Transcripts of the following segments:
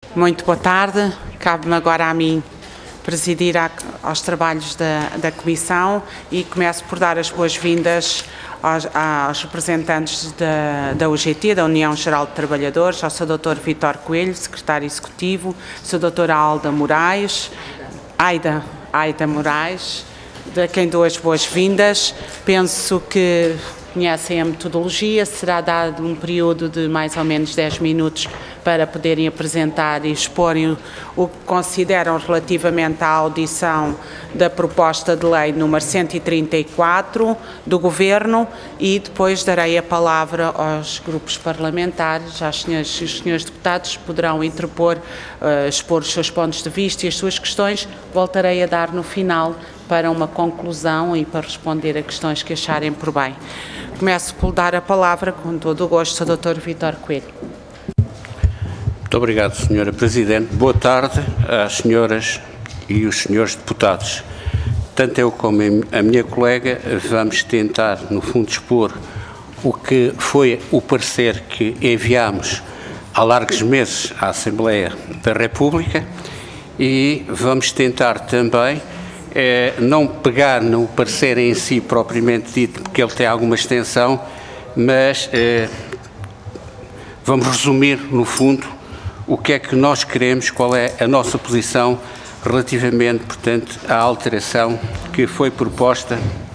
Muito boa tarde. Cabe-me agora a mim presidir aos trabalhos da Comissão e começo por dar as boas-vindas aos representantes da UGT, da União Geral de Trabalhadores, ao Sr. Dr. Vítor Coelho, Secretário Executivo, Sr. Dra. Aida Moraes, a quem dou as boas-vindas. Penso que conhecem a metodologia, será dado um período de mais ou menos 10 minutos para poderem apresentar e exporem o que consideram relativamente à audição da proposta de lei número 134 do Governo, e depois darei a palavra aos grupos parlamentares, às senhoras e os senhores deputados, poderão interpor, expor os seus pontos de vista e as suas questões. Voltarei a dar no final para uma conclusão e para responder a questões que acharem por bem. Começo por dar a palavra, com todo o gosto, ao Dr. Vítor Coelho. Muito obrigado, Sra. Presidente. Boa tarde às senhoras e os senhores deputados. Tanto eu como a minha colega vamos tentar, no fundo, expor o que foi o parecer que enviámos há largos meses à Assembleia da República e vamos tentar também não pegar no parecer em si propriamente dito, porque ele tem alguma extensão, mas vamos resumir, no fundo, o que é que nós queremos, qual é a nossa posição relativamente, portanto, à alteração que foi proposta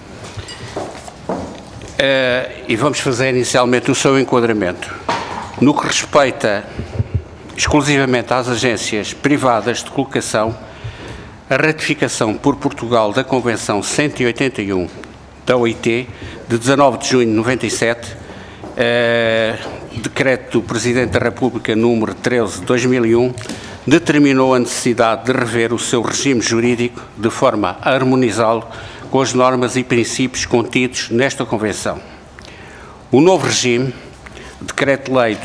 e vamos fazer inicialmente o seu enquadramento. No que respeita exclusivamente às agências privadas de colocação, a ratificação por Portugal da Convenção 181 da OIT, de 19 de junho de 97, Decreto do Presidente da República número 13 de 2001, determinou a necessidade de rever o seu regime jurídico de forma a harmonizá-lo com as normas e princípios contidos nesta Convenção. O novo regime, Decreto-Lei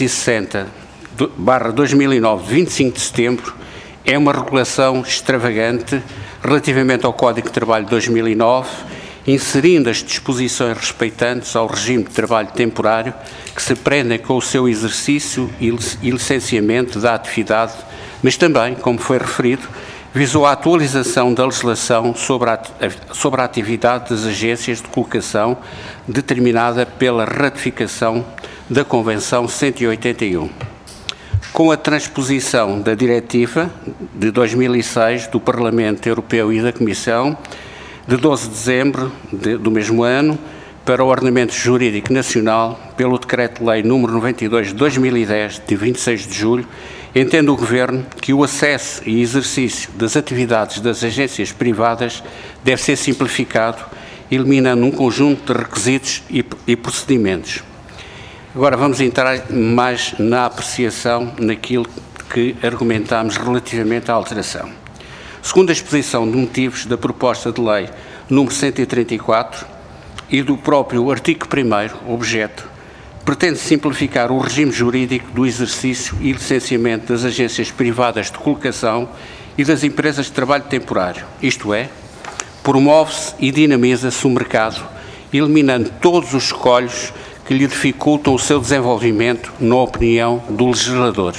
260/2009, de 25 de setembro, é uma regulação extravagante relativamente ao Código de Trabalho de 2009, inserindo as disposições respeitantes ao regime de trabalho temporário que se prendem com o seu exercício e licenciamento da atividade, mas também, como foi referido, visou a atualização da legislação sobre a atividade das agências de colocação determinada pela ratificação da Convenção 181. Com a transposição da Diretiva de 2006 do Parlamento Europeu e da Comissão, de 12 de dezembro do mesmo ano, para o ordenamento jurídico nacional, pelo Decreto-Lei nº 92 de 2010, de 26 de julho, entende o Governo que o acesso e exercício das atividades das agências privadas deve ser simplificado, eliminando um conjunto de requisitos e procedimentos. Agora vamos entrar mais na apreciação naquilo que argumentámos relativamente à alteração. Segundo a exposição de motivos da proposta de lei número 134 e do próprio artigo 1º, objeto, pretende simplificar o regime jurídico do exercício e licenciamento das agências privadas de colocação e das empresas de trabalho temporário, isto é, promove-se e dinamiza-se o mercado, eliminando todos os escolhos que lhe dificultam o seu desenvolvimento, na opinião do legislador.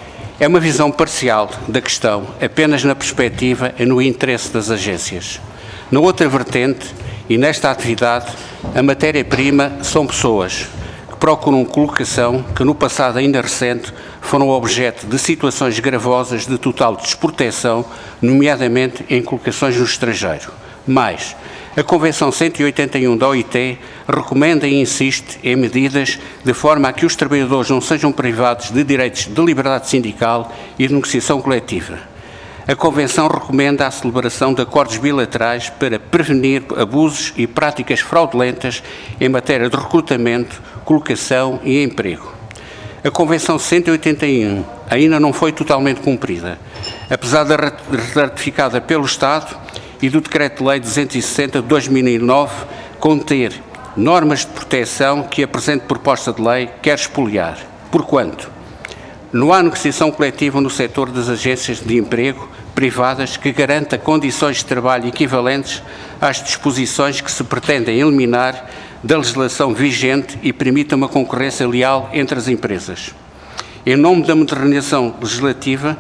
É uma visão parcial da questão, apenas na perspectiva e no interesse das agências. Na outra vertente, e nesta atividade, a matéria-prima são pessoas que procuram colocação que, no passado ainda recente, foram objeto de situações gravosas de total desproteção, nomeadamente em colocações no estrangeiro. Mais, a Convenção 181 da OIT recomenda e insiste em medidas de forma a que os trabalhadores não sejam privados de direitos de liberdade sindical e de negociação coletiva. A Convenção recomenda a celebração de acordos bilaterais para prevenir abusos e práticas fraudulentas em matéria de recrutamento, colocação e emprego. A Convenção 181 ainda não foi totalmente cumprida, apesar de ratificada pelo Estado e do Decreto-Lei 260 de 2009 conter normas de proteção que a presente proposta de lei quer expoliar. Porquanto, não há negociação coletiva no setor das agências de emprego privadas que garanta condições de trabalho equivalentes às disposições que se pretendem eliminar da legislação vigente e permita uma concorrência leal entre as empresas. em nome da modernização legislativa,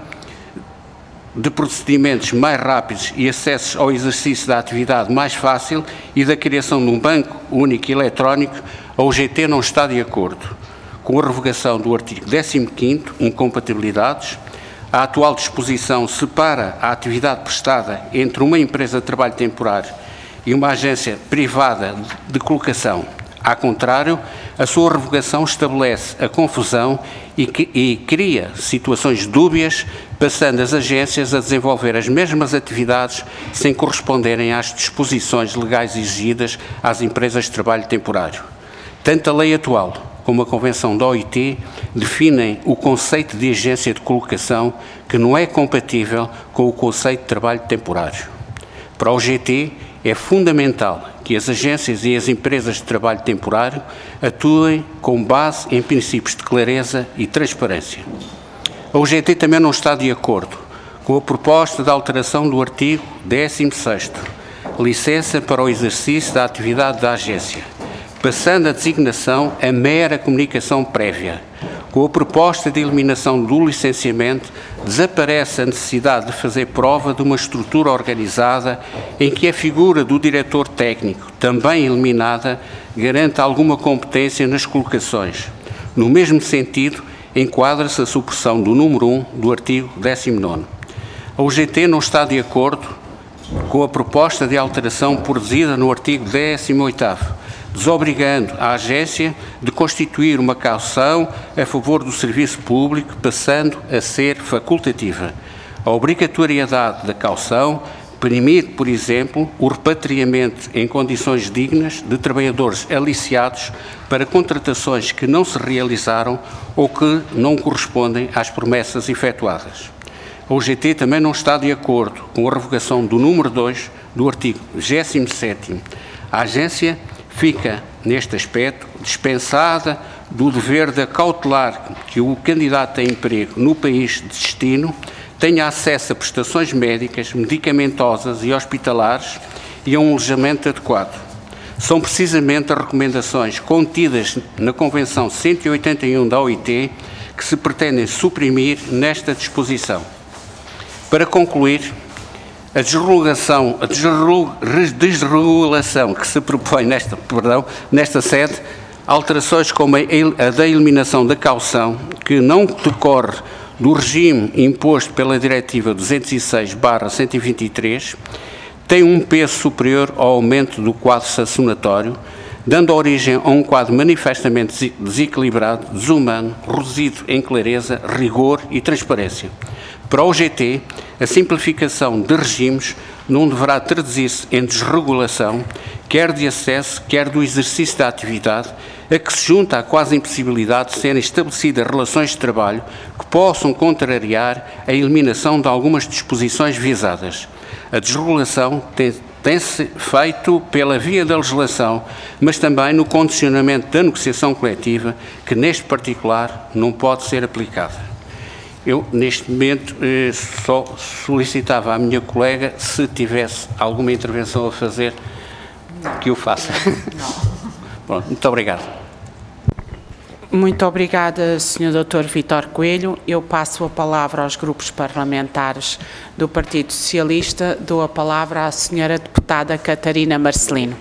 de procedimentos mais rápidos e acessos ao exercício da atividade mais fácil e da criação de um banco único eletrónico, a UGT não está de acordo com a revogação do artigo 15º, incompatibilidades. A atual disposição separa a atividade prestada entre uma empresa de trabalho temporário e uma agência privada de colocação. Ao contrário, a sua revogação estabelece a confusão e cria situações dúbias, passando as agências a desenvolver as mesmas atividades sem corresponderem às disposições legais exigidas às empresas de trabalho temporário. Tanto a lei atual como a Convenção da OIT definem o conceito de agência de colocação, que não é compatível com o conceito de trabalho temporário. Para o GT, é fundamental que as agências e as empresas de trabalho temporário atuem com base em princípios de clareza e transparência. A UGT também não está de acordo com a proposta de alteração do artigo 16º, licença para o exercício da atividade da agência, passando a designação a mera comunicação prévia. Com a proposta de eliminação do licenciamento, desaparece a necessidade de fazer prova de uma estrutura organizada em que a figura do diretor técnico, também eliminada, garante alguma competência nas colocações. No mesmo sentido, enquadra-se a supressão do número 1 do artigo 19º. A UGT não está de acordo com a proposta de alteração produzida no artigo 18º, desobrigando a agência de constituir uma caução a favor do serviço público, passando a ser facultativa. A obrigatoriedade da caução permite, por exemplo, o repatriamento em condições dignas de trabalhadores aliciados para contratações que não se realizaram ou que não correspondem às promessas efetuadas. A UGT também não está de acordo com a revogação do número 2 do artigo 17º. A agência fica, neste aspecto, dispensada do dever de acautelar que o candidato a emprego no país de destino tenha acesso a prestações médicas, medicamentosas e hospitalares e a um alojamento adequado. São precisamente as recomendações contidas na Convenção 181 da OIT que se pretendem suprimir nesta disposição. Para concluir, a desregulação que se propõe nesta sede, alterações como a da eliminação da caução, que não decorre do regime imposto pela Diretiva 206/123, tem um peso superior ao aumento do quadro sancionatório, dando origem a um quadro manifestamente desequilibrado, desumano, reduzido em clareza, rigor e transparência. Para o GT, a simplificação de regimes não deverá traduzir-se em desregulação, quer de acesso, quer do exercício da atividade, a que se junta a quase impossibilidade de serem estabelecidas relações de trabalho que possam contrariar a eliminação de algumas disposições visadas. A desregulação tem-se feito pela via da legislação, mas também no condicionamento da negociação coletiva, que neste particular não pode ser aplicada. Eu, neste momento, só solicitava à minha colega, se tivesse alguma intervenção a fazer, que o faça. Pronto, muito obrigado. Muito obrigada, Sr. Dr. Vítor Coelho. Eu passo a palavra aos grupos parlamentares do Partido Socialista. Dou a palavra à Sra. Deputada Catarina Marcelino.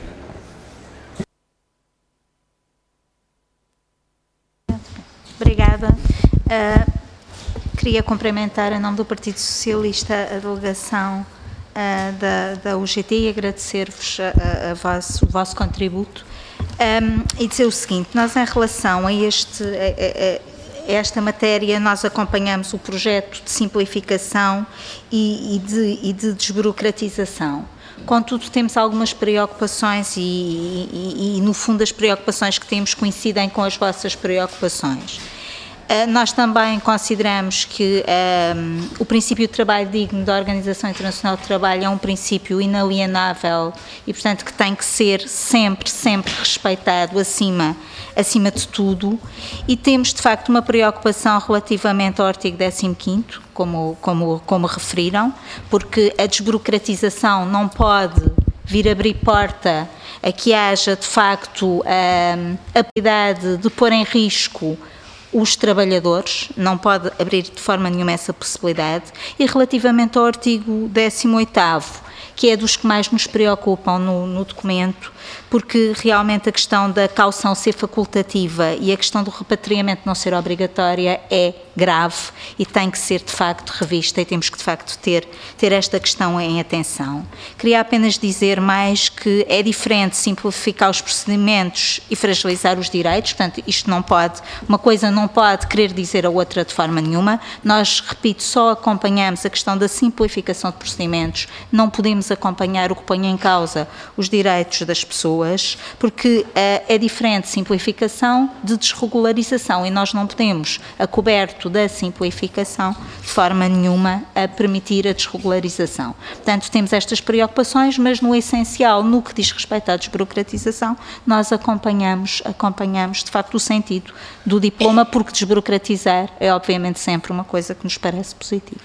Obrigada. Queria cumprimentar, em nome do Partido Socialista, a delegação da UGT e agradecer-vos o vosso contributo e dizer o seguinte: nós, em relação a esta matéria, nós acompanhamos o projeto de simplificação e de desburocratização. Contudo, temos algumas preocupações e, no fundo, as preocupações que temos coincidem com as vossas preocupações. Nós também consideramos que o princípio de trabalho digno da Organização Internacional do Trabalho é um princípio inalienável e, portanto, que tem que ser sempre respeitado acima de tudo, e temos, de facto, uma preocupação relativamente ao artigo 15º, como referiram, porque a desburocratização não pode vir abrir porta a que haja, de facto, a possibilidade de pôr em risco os trabalhadores, não pode abrir de forma nenhuma essa possibilidade. E relativamente ao artigo 18º, que é dos que mais nos preocupam no documento, porque realmente a questão da caução ser facultativa e a questão do repatriamento não ser obrigatória é grave e tem que ser de facto revista, e temos que de facto ter esta questão em atenção. Queria apenas dizer mais que é diferente simplificar os procedimentos e fragilizar os direitos, portanto isto não pode, uma coisa não pode querer dizer a outra de forma nenhuma. Nós, repito, só acompanhamos a questão da simplificação de procedimentos, não podemos acompanhar o que põe em causa os direitos das pessoas, porque é diferente simplificação de desregularização, e nós não podemos, a coberto da simplificação, de forma nenhuma a permitir a desregularização. Portanto, temos estas preocupações, mas no essencial, no que diz respeito à desburocratização, nós acompanhamos de facto o sentido do diploma, porque desburocratizar é obviamente sempre uma coisa que nos parece positiva.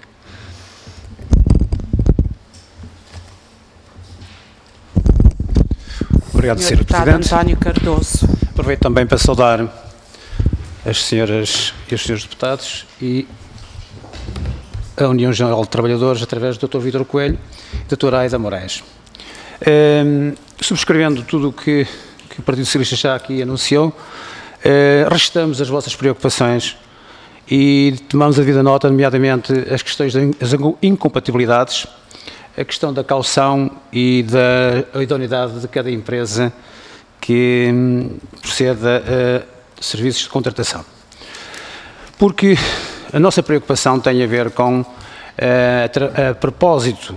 Obrigado, Sr. Presidente. António Cardoso. Aproveito também para saudar as senhoras e os senhores deputados e a União Geral de Trabalhadores, através do Dr. Vítor Coelho e da Dra. Aida Moraes. Subscrevendo tudo o que o Partido Socialista já aqui anunciou, restamos as vossas preocupações e tomamos a devida nota, nomeadamente as questões das incompatibilidades, a questão da caução e da idoneidade de cada empresa que proceda a serviços de contratação. Porque a nossa preocupação tem a ver com, a propósito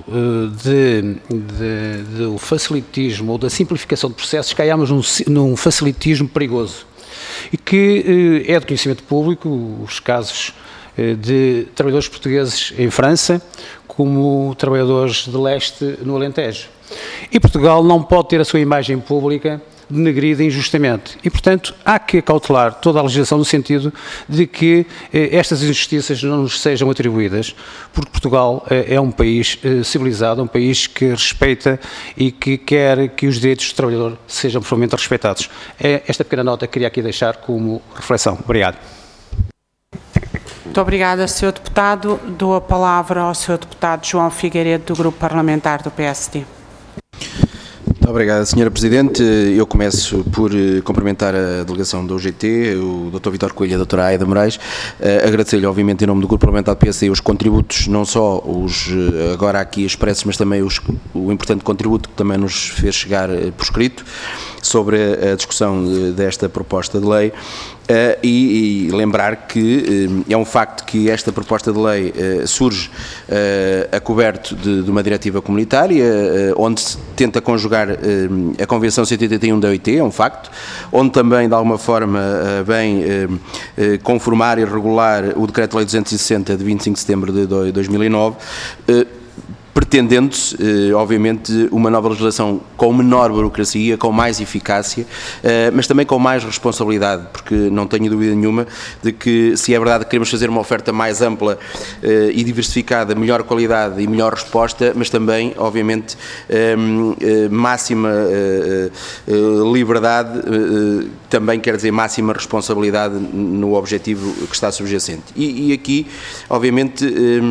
do facilitismo ou da simplificação de processos, caiamos num facilitismo perigoso e que é de conhecimento público os casos de trabalhadores portugueses em França, como trabalhadores de leste no Alentejo. E Portugal não pode ter a sua imagem pública denegrida injustamente. E, portanto, há que acautelar toda a legislação no sentido de que estas injustiças não nos sejam atribuídas, porque Portugal é um país civilizado, um país que respeita e que quer que os direitos do trabalhador sejam profundamente respeitados. Esta pequena nota queria aqui deixar como reflexão. Obrigado. Muito obrigada, Sr. Deputado. Dou a palavra ao Sr. Deputado João Figueiredo, do Grupo Parlamentar do PSD. Muito obrigado, Sra. Presidente. Eu começo por cumprimentar a delegação da UGT, o Dr. Vítor Coelho e a Dra. Aida Moraes, agradecer-lhe, obviamente, em nome do Grupo Parlamentar do PSD, os contributos, não só os agora aqui expressos, mas também o importante contributo que também nos fez chegar por escrito sobre a discussão desta proposta de lei. E lembrar que é um facto que esta proposta de lei surge a coberto de uma diretiva comunitária, onde se tenta conjugar a Convenção 181 da OIT, é um facto, onde também de alguma forma vem conformar e regular o Decreto-Lei 260 de 25 de setembro de 2009, pretendendo-se, obviamente, uma nova legislação com menor burocracia, com mais eficácia, mas também com mais responsabilidade, porque não tenho dúvida nenhuma de que, se é verdade que queremos fazer uma oferta mais ampla e diversificada, melhor qualidade e melhor resposta, mas também, obviamente, máxima liberdade, também quer dizer máxima responsabilidade no objetivo que está subjacente. E aqui, obviamente,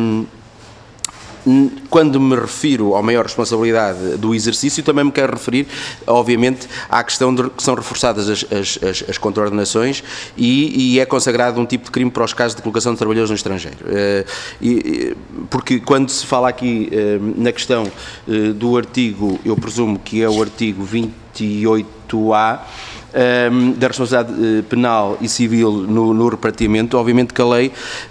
quando me refiro à maior responsabilidade do exercício, também me quero referir, obviamente, à questão de que são reforçadas as contraordenações e é consagrado um tipo de crime para os casos de colocação de trabalhadores no estrangeiro. Porque quando se fala aqui na questão do artigo, eu presumo que é o artigo 28A, da responsabilidade penal e civil no repartimento, obviamente que a lei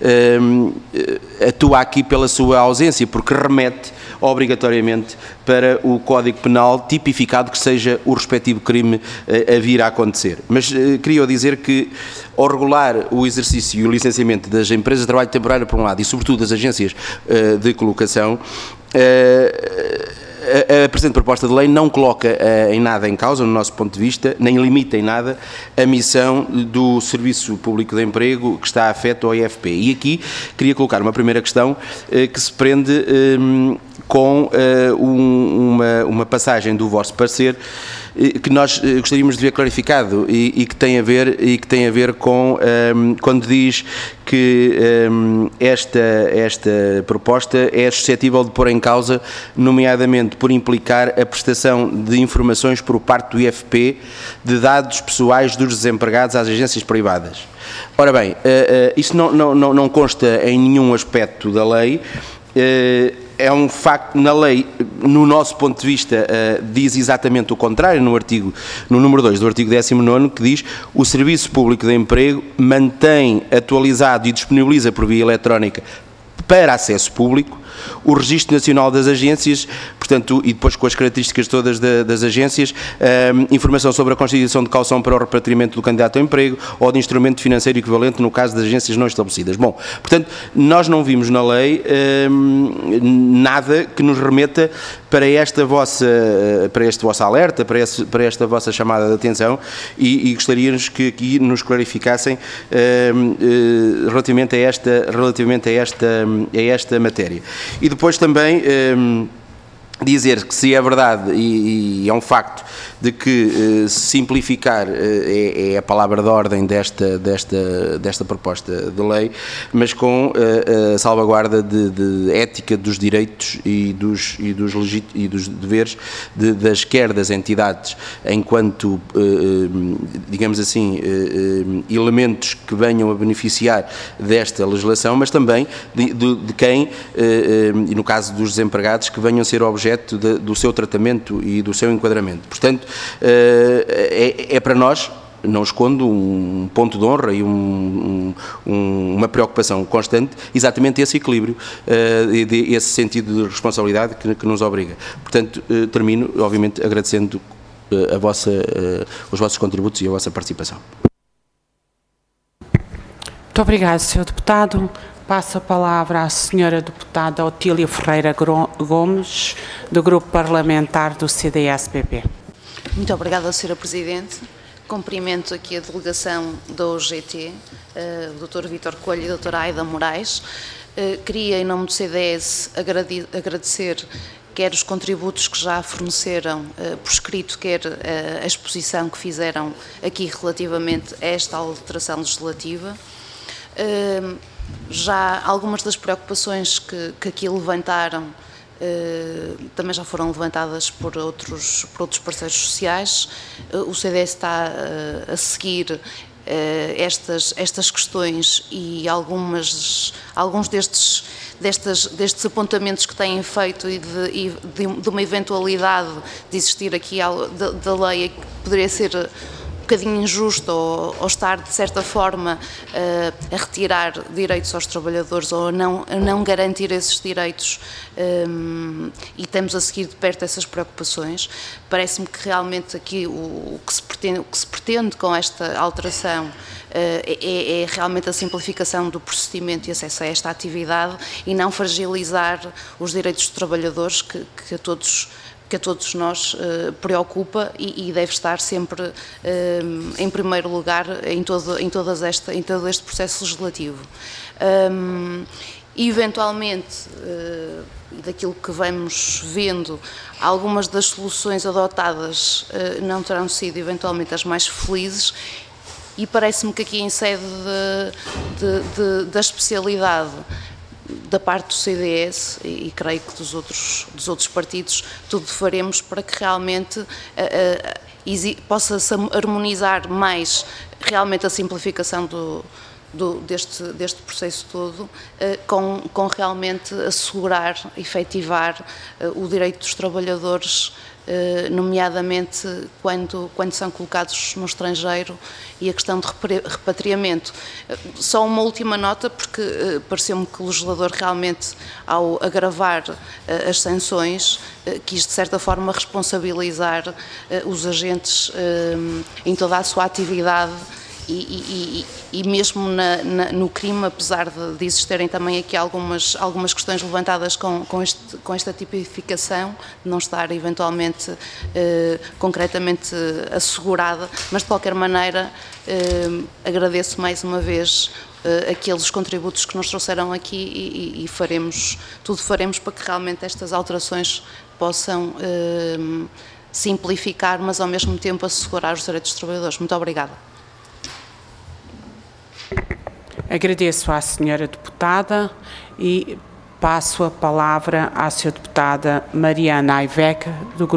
atua aqui pela sua ausência, porque remete obrigatoriamente para o Código Penal tipificado que seja o respectivo crime a vir a acontecer. Mas queria dizer que, ao regular o exercício e o licenciamento das empresas de trabalho temporário por um lado e sobretudo das agências de colocação, a presente proposta de lei não coloca em nada em causa, no nosso ponto de vista, nem limita em nada a missão do Serviço Público de Emprego que está afeto ao IFP. E aqui queria colocar uma primeira questão que se prende com uma passagem do vosso parecer que nós gostaríamos de ver clarificado e que tem a ver com quando diz que esta proposta é suscetível de pôr em causa, nomeadamente por implicar a prestação de informações por parte do IFP de dados pessoais dos desempregados às agências privadas. Ora bem, isso não consta em nenhum aspecto da lei. É um facto, na lei, no nosso ponto de vista, diz exatamente o contrário, no número 2 do artigo 19º, que diz: o Serviço Público de Emprego mantém atualizado e disponibiliza por via eletrónica para acesso público o Registro Nacional das Agências, portanto, e depois com as características todas das agências, informação sobre a constituição de caução para o repatriamento do candidato ao emprego ou de instrumento financeiro equivalente no caso das agências não estabelecidas. Bom, portanto, nós não vimos na lei nada que nos remeta para este vosso alerta, para esta vossa chamada de atenção, e gostaríamos que aqui nos clarificassem relativamente a esta matéria. E depois também dizer que, se é verdade, e é um facto, de que simplificar é a palavra de ordem desta proposta de lei, mas com a salvaguarda de ética dos direitos e dos deveres quer das entidades, enquanto, digamos assim, elementos que venham a beneficiar desta legislação, mas também de quem, e no caso dos desempregados, que venham a ser objeto do seu tratamento e do seu enquadramento. Portanto, é para nós, não escondo, um ponto de honra e uma preocupação constante, exatamente esse equilíbrio, esse sentido de responsabilidade que nos obriga. Portanto, termino, obviamente, agradecendo os vossos contributos e a vossa participação. Muito obrigado, Sr. Deputado. Passo a palavra à Sra. Deputada Otília Ferreira Gomes, do Grupo Parlamentar do CDS-PP. Muito obrigada, Sra. Presidente. Cumprimento aqui a delegação da OGT, o Dr. Vítor Coelho e a Dra. Aida Moraes. Queria, em nome do CDS, agradecer quer os contributos que já forneceram por escrito, quer a exposição que fizeram aqui relativamente a esta alteração legislativa. Já algumas das preocupações que aqui levantaram também já foram levantadas por outros parceiros sociais. O CDS está a seguir estas questões e alguns destes apontamentos que têm feito e de uma eventualidade de existir aqui da lei que poderia ser um bocadinho injusto ou estar, de certa forma, a retirar direitos aos trabalhadores ou a não garantir esses direitos, e estamos a seguir de perto essas preocupações. Parece-me que realmente aqui o que se pretende com esta alteração é realmente a simplificação do procedimento e acesso a esta atividade e não fragilizar os direitos dos trabalhadores que a todos nós preocupa e deve estar sempre em primeiro lugar em todo este processo legislativo. Eventualmente, daquilo que vamos vendo, algumas das soluções adotadas não terão sido eventualmente as mais felizes, e parece-me que aqui, em sede da especialidade da parte do CDS e creio que dos outros partidos, tudo faremos para que realmente possa-se harmonizar mais realmente a simplificação deste processo todo, com realmente assegurar, efetivar o direito dos trabalhadores, nomeadamente quando são colocados no estrangeiro, e a questão de repatriamento. Só uma última nota, porque pareceu-me que o legislador realmente, ao agravar as sanções, quis de certa forma responsabilizar os agentes em toda a sua atividade e mesmo no crime, apesar de existirem também aqui algumas questões levantadas com esta tipificação, de não estar eventualmente concretamente assegurada, mas de qualquer maneira agradeço mais uma vez aqueles contributos que nos trouxeram aqui e tudo faremos para que realmente estas alterações possam simplificar, mas ao mesmo tempo assegurar os direitos dos trabalhadores. Muito obrigada. Agradeço à senhora deputada e passo a palavra à senhora deputada Mariana Ayveg, do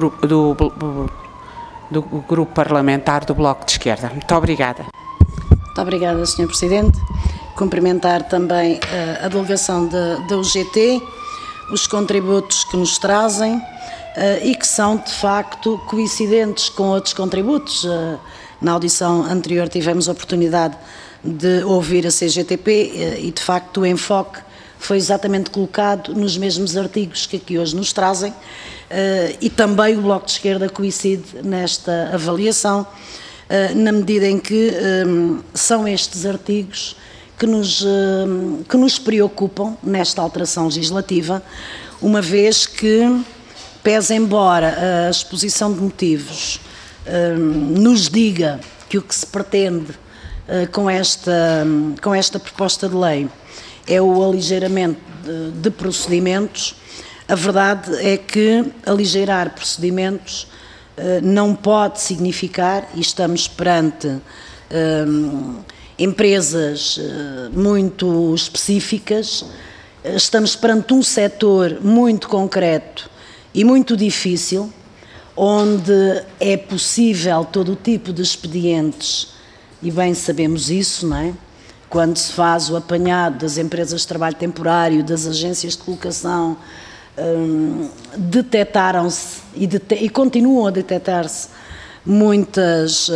grupo parlamentar do Bloco de Esquerda. Muito obrigada. Muito obrigada, Sr. Presidente. Cumprimentar também a delegação da UGT, os contributos que nos trazem e que são, de facto, coincidentes com outros contributos. Na audição anterior tivemos a oportunidade de ouvir a CGTP e, de facto, o enfoque foi exatamente colocado nos mesmos artigos que aqui hoje nos trazem e também o Bloco de Esquerda coincide nesta avaliação, na medida em que são estes artigos que nos preocupam nesta alteração legislativa, uma vez que, pese embora a exposição de motivos nos diga que o que se pretende com esta proposta de lei é o aligeiramento de procedimentos, a verdade é que aligeirar procedimentos não pode significar, e estamos perante empresas muito específicas, estamos perante um setor muito concreto e muito difícil, onde é possível todo o tipo de expedientes, e bem sabemos isso, não é? Quando se faz o apanhado das empresas de trabalho temporário, das agências de colocação, detectaram-se e continuam a detectar-se muitas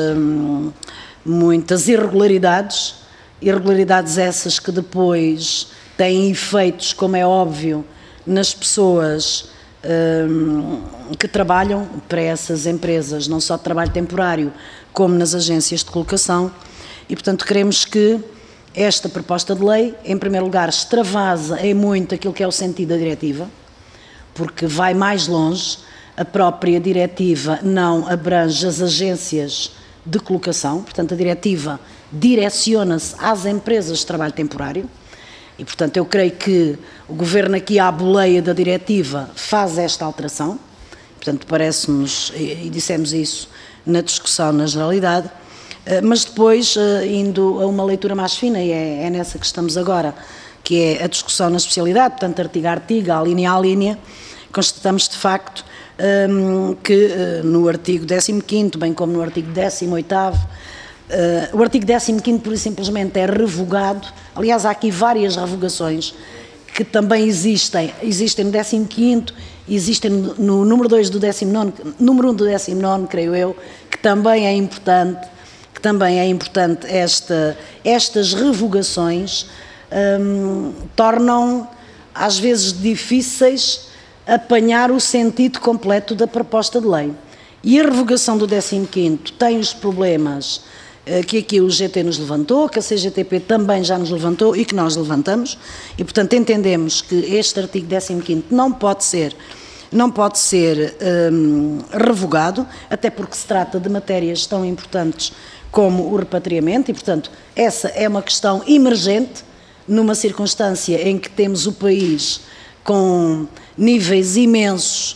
irregularidades, essas que depois têm efeitos, como é óbvio, nas pessoas que trabalham para essas empresas, não só de trabalho temporário, como nas agências de colocação, e portanto queremos que esta proposta de lei, em primeiro lugar, extravasa em muito aquilo que é o sentido da diretiva, porque vai mais longe, a própria diretiva não abrange as agências de colocação, portanto a diretiva direciona-se às empresas de trabalho temporário, e portanto eu creio que o Governo aqui à boleia da diretiva faz esta alteração, portanto parece-nos, e dissemos isso na discussão na generalidade, mas depois, indo a uma leitura mais fina, e é nessa que estamos agora, que é a discussão na especialidade, portanto artigo a artigo, à linha, constatamos de facto que no artigo 15º, bem como no artigo 18º, o artigo 15º pura e simplesmente é revogado. Aliás, há aqui várias revogações que também existem no 15º, existem no número 2 do 19º, número 1 do 19º, creio eu, que também é importante, estas revogações tornam às vezes difíceis apanhar o sentido completo da proposta de lei. E a revogação do 15º tem os problemas que aqui o GT nos levantou, que a CGTP também já nos levantou e que nós levantamos, e portanto entendemos que este artigo 15º não pode ser revogado, até porque se trata de matérias tão importantes como o repatriamento, e portanto essa é uma questão emergente numa circunstância em que temos o país com níveis imensos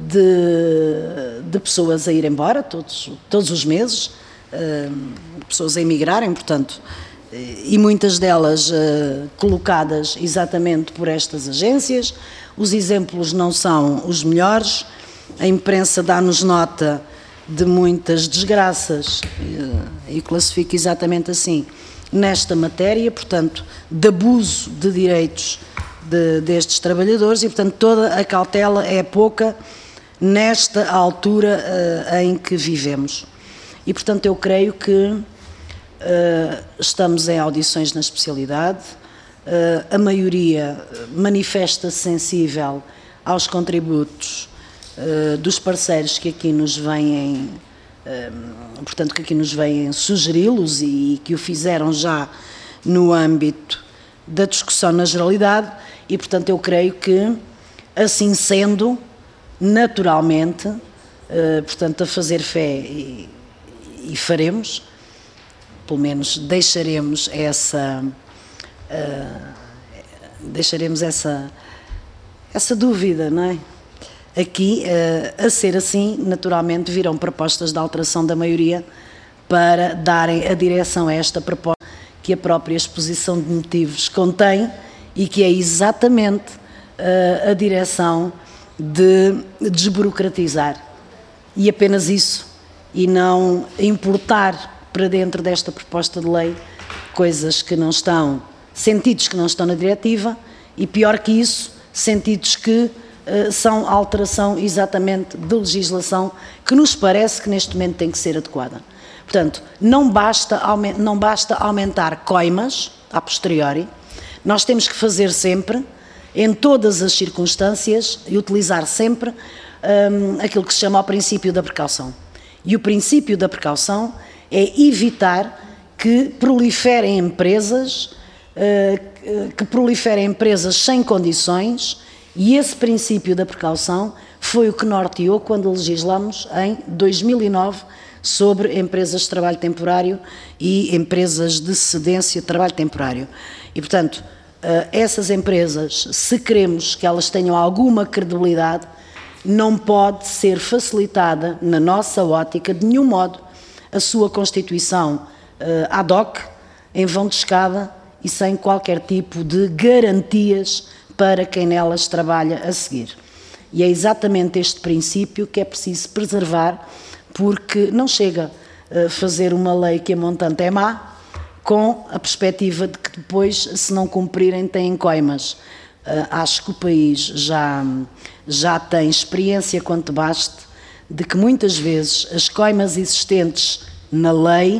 de pessoas a ir embora todos os meses, pessoas a emigrarem, portanto, e muitas delas colocadas exatamente por estas agências. Os exemplos não são os melhores, a imprensa dá-nos nota de muitas desgraças, e classifica exatamente assim, nesta matéria, portanto, de abuso de direitos destes trabalhadores, e portanto toda a cautela é pouca nesta altura em que vivemos. E portanto eu creio que estamos em audições na especialidade, a maioria manifesta-se sensível aos contributos dos parceiros que aqui nos vêm, portanto, que aqui nos vêm sugeri-los e que o fizeram já no âmbito da discussão na generalidade, e portanto eu creio que, assim sendo, naturalmente, portanto, a fazer fé e faremos, pelo menos deixaremos essa dúvida, não é? Aqui, a ser assim, naturalmente virão propostas de alteração da maioria para darem a direção a esta proposta que a própria exposição de motivos contém e que é exatamente a direção de desburocratizar. E apenas isso, e não importar para dentro desta proposta de lei coisas que não estão, sentidos que não estão na diretiva e, pior que isso, sentidos que são alteração exatamente de legislação que nos parece que neste momento tem que ser adequada. Portanto, não basta aumentar coimas a posteriori, nós temos que fazer sempre, em todas as circunstâncias, e utilizar sempre aquilo que se chama o princípio da precaução. E o princípio da precaução é evitar que proliferem empresas, sem condições, e esse princípio da precaução foi o que norteou quando legislamos em 2009 sobre empresas de trabalho temporário e empresas de cedência de trabalho temporário. E, portanto, essas empresas, se queremos que elas tenham alguma credibilidade, não pode ser facilitada, na nossa ótica, de nenhum modo, a sua constituição ad hoc, em vão de escada e sem qualquer tipo de garantias para quem nelas trabalha a seguir. E é exatamente este princípio que é preciso preservar, porque não chega a fazer uma lei que a montante é má, com a perspectiva de que depois, se não cumprirem, têm coimas. Acho que o país já tem experiência quanto baste de que muitas vezes as coimas existentes na lei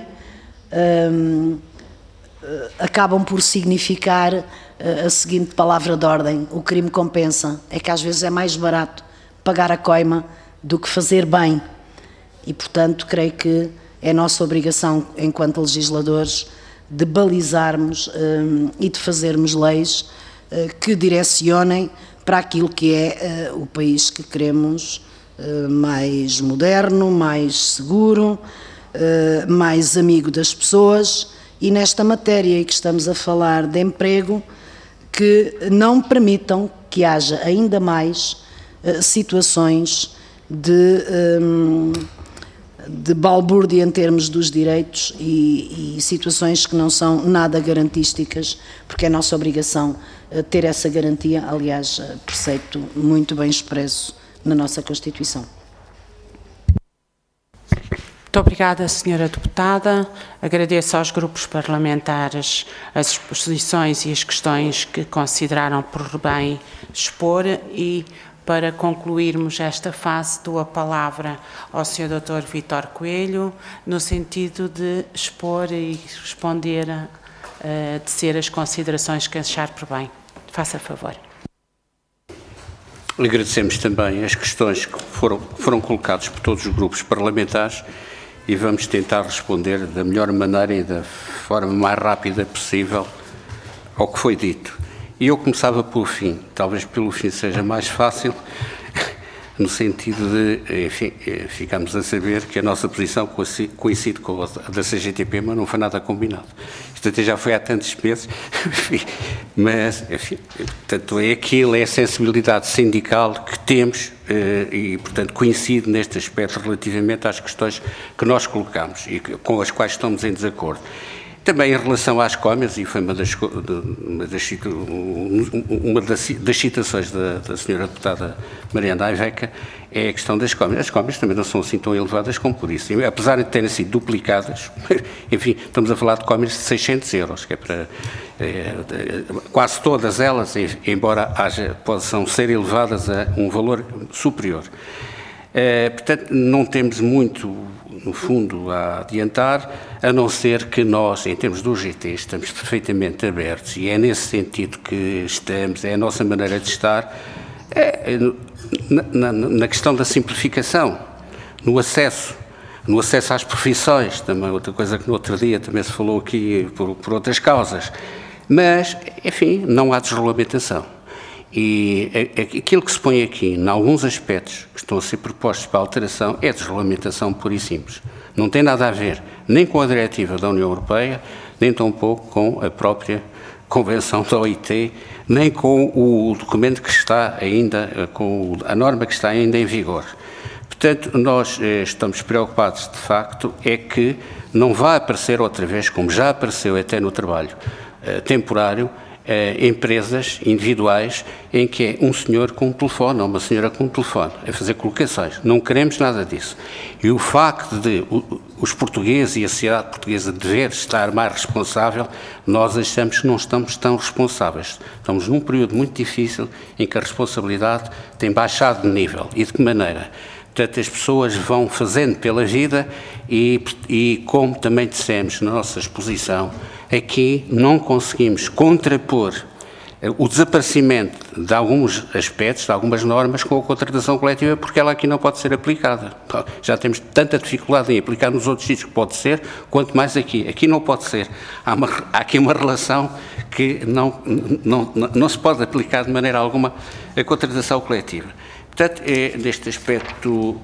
acabam por significar a seguinte palavra de ordem: o crime compensa. É que às vezes é mais barato pagar a coima do que fazer bem. E, portanto, creio que é nossa obrigação, enquanto legisladores, de balizarmos e de fazermos leis que direcionem para aquilo que é o país que queremos, mais moderno, mais seguro, mais amigo das pessoas, e nesta matéria em que estamos a falar de emprego, que não permitam que haja ainda mais situações de balbúrdia em termos dos direitos e situações que não são nada garantísticas, porque é nossa obrigação ter essa garantia, aliás, preceito muito bem expresso na nossa Constituição. Muito obrigada, Sra. Deputada. Agradeço aos grupos parlamentares as exposições e as questões que consideraram por bem expor e, para concluirmos esta fase, dou a palavra ao Sr. Dr. Vítor Coelho, no sentido de expor e responder, tecer as considerações que achar por bem. Faça favor. Agradecemos também as questões que foram colocadas por todos os grupos parlamentares e vamos tentar responder da melhor maneira e da forma mais rápida possível ao que foi dito. E eu começava pelo fim, talvez pelo fim seja mais fácil, no sentido de, enfim, ficamos a saber que a nossa posição coincide com a da CGTP, mas não foi nada combinado. Isto até já foi há tantos meses, mas, enfim, portanto, é aquilo, é a sensibilidade sindical que temos e, portanto, coincide neste aspecto relativamente às questões que nós colocamos e com as quais estamos em desacordo. Também em relação às coimas, e foi uma das citações da senhora deputada Mariana Aiveca, é a questão das coimas. As coimas também não são assim tão elevadas como por isso. E, apesar de terem sido duplicadas, enfim, estamos a falar de coimas de 600 euros, que é para quase todas elas, embora possam ser elevadas a um valor superior. Portanto, não temos muito, no fundo, a adiantar, a não ser que nós, em termos do UGT, estamos perfeitamente abertos e é nesse sentido que estamos, é a nossa maneira de estar, na questão da simplificação, no acesso às profissões, também outra coisa que no outro dia também se falou aqui por outras causas, mas, enfim, não há desregulamentação. E aquilo que se põe aqui, em alguns aspectos que estão a ser propostos para alteração, é desregulamentação pura e simples. Não tem nada a ver nem com a diretiva da União Europeia, nem tampouco com Convenção da OIT, nem com o documento que está ainda, com a norma que está ainda em vigor. Portanto, nós estamos preocupados, de facto, é que não vai aparecer outra vez, como já apareceu até no trabalho temporário, empresas individuais em que é um senhor com um telefone ou uma senhora com um telefone a fazer colocações. Não queremos nada disso. E o facto de os portugueses e a sociedade portuguesa dever estar mais responsável, nós achamos que não estamos tão responsáveis. Estamos num período muito difícil em que a responsabilidade tem baixado de nível. E de que maneira? Portanto, as pessoas vão fazendo pela vida e como também dissemos na nossa exposição, aqui não conseguimos contrapor o desaparecimento de alguns aspectos, de algumas normas com a contratação coletiva, porque ela aqui não pode ser aplicada. Já temos tanta dificuldade em aplicar nos outros sítios que pode ser, quanto mais aqui. Aqui não pode ser. Há aqui uma relação que não se pode aplicar de maneira alguma a contratação coletiva. Portanto, neste aspecto,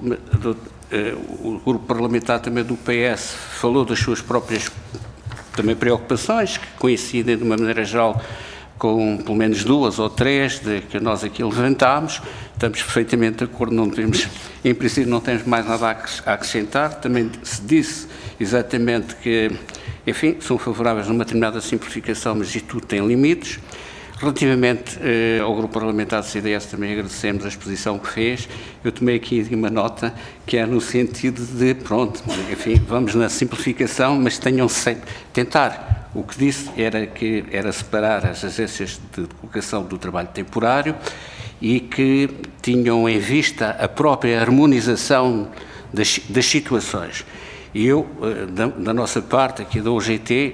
o grupo parlamentar também do PS falou das suas próprias também preocupações, que coincidem de uma maneira geral com pelo menos 2 ou 3 que nós aqui levantámos. Estamos perfeitamente de acordo, não temos, em princípio não temos mais nada a acrescentar. Também se disse exatamente que, enfim, são favoráveis a uma determinada simplificação, mas isto tudo tem limites. Relativamente ao grupo parlamentar do CDS, também agradecemos a exposição que fez. Eu tomei aqui uma nota que é no sentido de, pronto, enfim, vamos na simplificação, mas tenham sempre, tentar. O que disse era separar as agências de colocação do trabalho temporário e que tinham em vista a própria harmonização das situações. E eu, da nossa parte, aqui da UGT,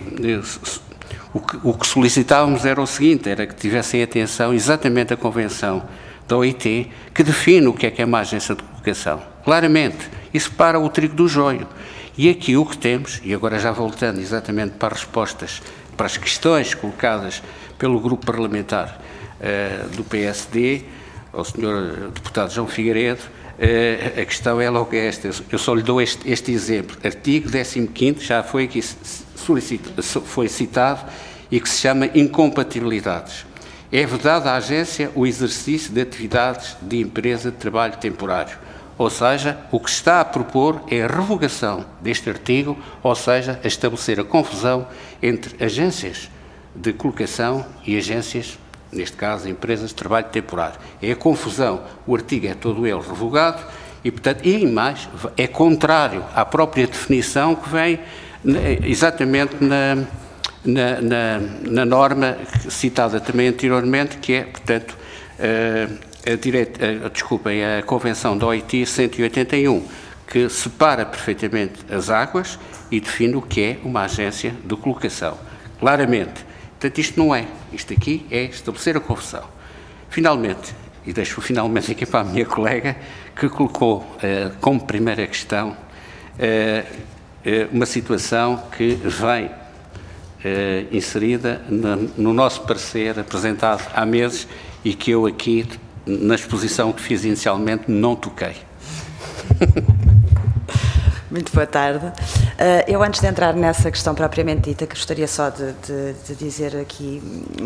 o que solicitávamos era o seguinte, era que tivessem atenção exatamente a Convenção da OIT, que define o que é uma agência de colocação. Claramente, e separa o trigo do joio. E aqui o que temos, e agora já voltando exatamente para as respostas, para as questões colocadas pelo grupo parlamentar do PSD, ao Sr. Deputado João Figueiredo, a questão é logo esta. Eu só lhe dou este exemplo. Artigo 15º, já foi aqui foi citado, e que se chama incompatibilidades. É vedado à agência o exercício de atividades de empresa de trabalho temporário. Ou seja, o que se está a propor é a revogação deste artigo, ou seja, a estabelecer a confusão entre agências de colocação e agências, neste caso, empresas de trabalho temporário. É a confusão, o artigo é todo ele revogado e, portanto, e mais, é contrário à própria definição que vem exatamente na norma citada também anteriormente, que é, portanto, a Convenção da OIT 181, que separa perfeitamente as águas e define o que é uma agência de colocação. Claramente. Portanto, isto não é. Isto aqui é estabelecer a confusão. Finalmente, e deixo finalmente aqui para a minha colega, que colocou como primeira questão uma situação que vem inserida no nosso parecer apresentado há meses e que eu aqui, na exposição que fiz inicialmente, não toquei. Muito boa tarde. Eu, antes de entrar nessa questão propriamente dita, gostaria só de dizer aqui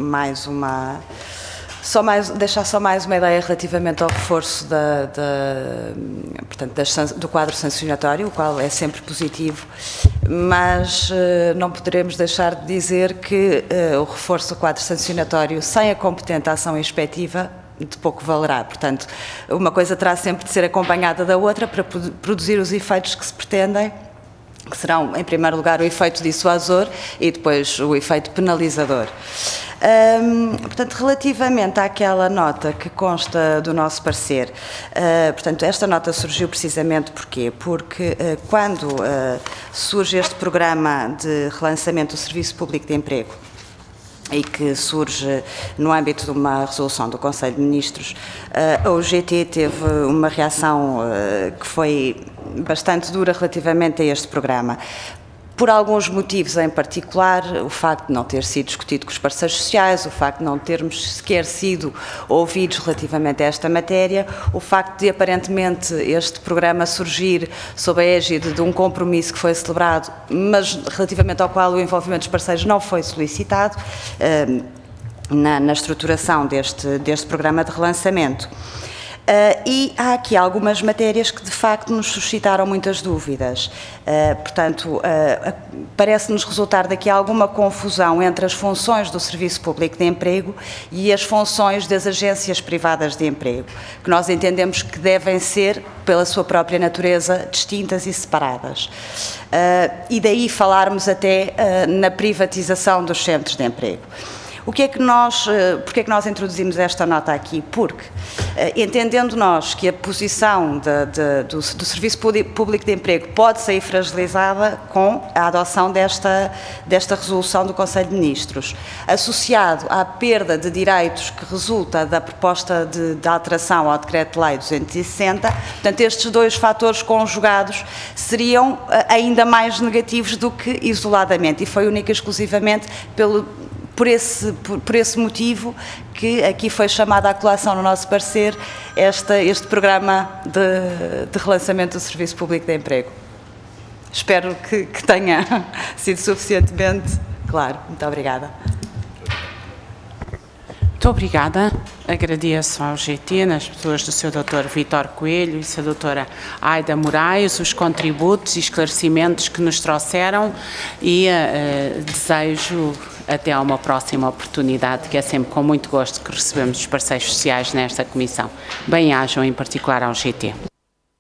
deixar só mais uma ideia relativamente ao reforço portanto, do quadro sancionatório, o qual é sempre positivo, mas não poderemos deixar de dizer que o reforço do quadro sancionatório sem a competente ação inspectiva de pouco valerá. Portanto, uma coisa terá sempre de ser acompanhada da outra para produzir os efeitos que se pretendem, que serão, em primeiro lugar, o efeito dissuasor e depois o efeito penalizador. Portanto, relativamente àquela nota que consta do nosso parecer, portanto, esta nota surgiu precisamente porquê? Porque quando surge este programa de relançamento do Serviço Público de Emprego, e que surge no âmbito de uma resolução do Conselho de Ministros, a UGT teve uma reação que foi bastante dura relativamente a este programa. Por alguns motivos em particular, o facto de não ter sido discutido com os parceiros sociais, o facto de não termos sequer sido ouvidos relativamente a esta matéria, o facto de aparentemente este programa surgir sob a égide de um compromisso que foi celebrado, mas relativamente ao qual o envolvimento dos parceiros não foi solicitado, na estruturação deste programa de relançamento. E há aqui algumas matérias que de facto nos suscitaram muitas dúvidas. Portanto, parece-nos resultar daqui alguma confusão entre as funções do Serviço Público de Emprego e as funções das agências privadas de emprego, que nós entendemos que devem ser, pela sua própria natureza, distintas e separadas. E daí falarmos até na privatização dos centros de emprego. Porque é que nós introduzimos esta nota aqui? Porque, entendendo nós que a posição do Serviço Público de Emprego pode sair fragilizada com a adoção desta resolução do Conselho de Ministros, associado à perda de direitos que resulta da proposta de alteração ao Decreto-Lei 260, portanto, estes dois fatores conjugados seriam ainda mais negativos do que isoladamente, e foi única e exclusivamente por esse motivo que aqui foi chamada à colação no nosso parecer este programa de relançamento do Serviço Público de Emprego. Espero que tenha sido suficientemente claro. Muito obrigada. Muito obrigada. Agradeço ao GT, nas pessoas do Sr. Dr. Vítor Coelho e Sra. Doutora Aida Moraes, os contributos e esclarecimentos que nos trouxeram e desejo até a uma próxima oportunidade, que é sempre com muito gosto que recebemos os parceiros sociais nesta comissão. Bem-ajam, em particular ao GT.